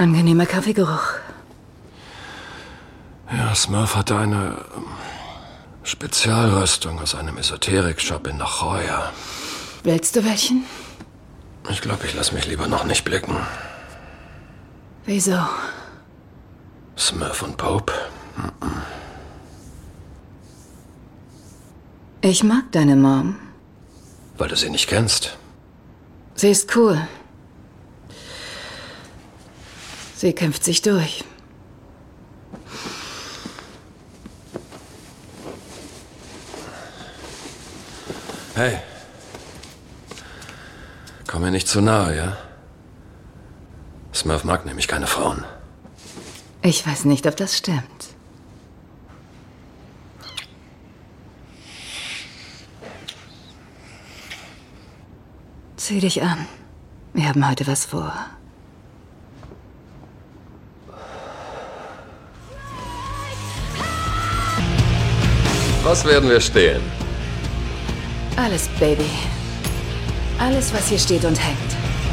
Angenehmer Kaffeegeruch. Ja, Smurf hatte eine Spezialröstung aus einem Esoterik-Shop in Nagoya. Willst du welchen? Ich glaube, ich lasse mich lieber noch nicht blicken. Wieso? Smurf und Pope? Ich mag deine Mom. Weil du sie nicht kennst. Sie ist cool. Sie kämpft sich durch. Hey. Komm mir nicht zu nahe, ja? Smurf mag nämlich keine Frauen. Ich weiß nicht, ob das stimmt. Zieh dich an. Wir haben heute was vor. Was werden wir stehlen? Alles, Baby. Alles, was hier steht und hängt.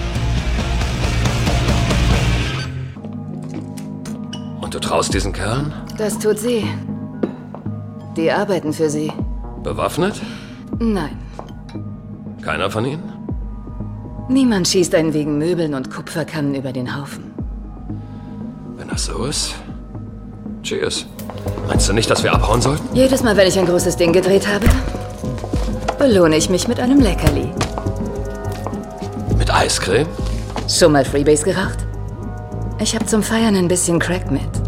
Und du traust diesen Kerlen? Das tut sie. Die arbeiten für sie. Bewaffnet? Nein. Keiner von ihnen? Niemand schießt einen wegen Möbeln und Kupferkannen über den Haufen. Wenn das so ist. Cheers. Meinst du nicht, dass wir abhauen sollten? Jedes Mal, wenn ich ein großes Ding gedreht habe, belohne ich mich mit einem Leckerli. Mit Eiscreme? Schon mal Freebase geraucht? Ich habe zum Feiern ein bisschen Crack mit.